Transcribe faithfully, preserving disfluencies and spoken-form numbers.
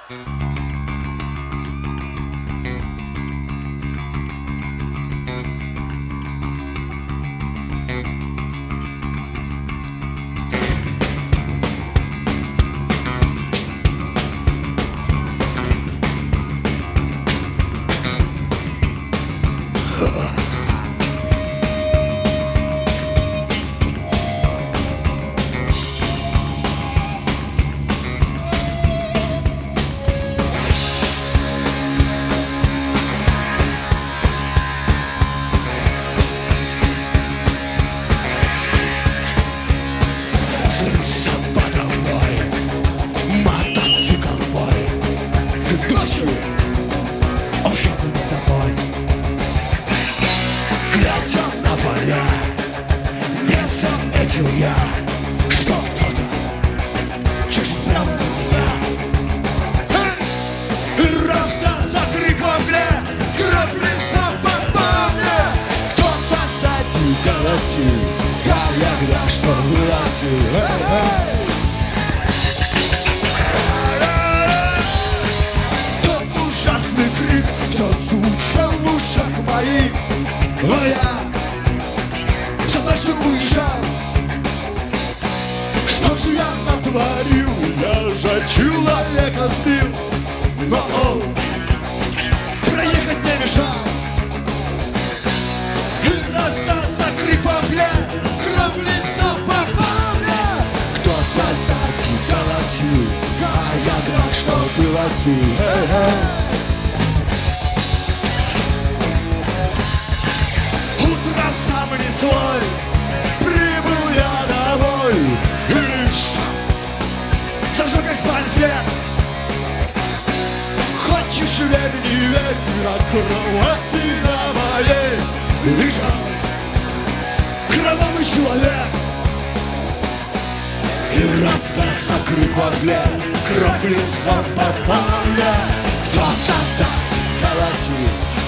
Я, что кто-то чешет прямо на меня. Эй! Раздался крик во мгле, кровь лица по мне. Кто-то сзади голосил, когда что вылазил. Тот ужасный крик все звучал в ушах моих. Но я все дальше уезжал. Что же я натворил? Я же человека сбил, но он проехать не мешал. И раздался крик во мгле, кровь в лицо попал мне. Кто-то сзади голосил, а я гнал, что ты лосил. Утром сам не свой прибыл я домой. И лишь зажег спаль свет. Хочешь верь, не верь, на кровати на моей лежал кровавый человек. И раздался крик во мгле, кровь лицом попал мне. Кто-то сзади голосил,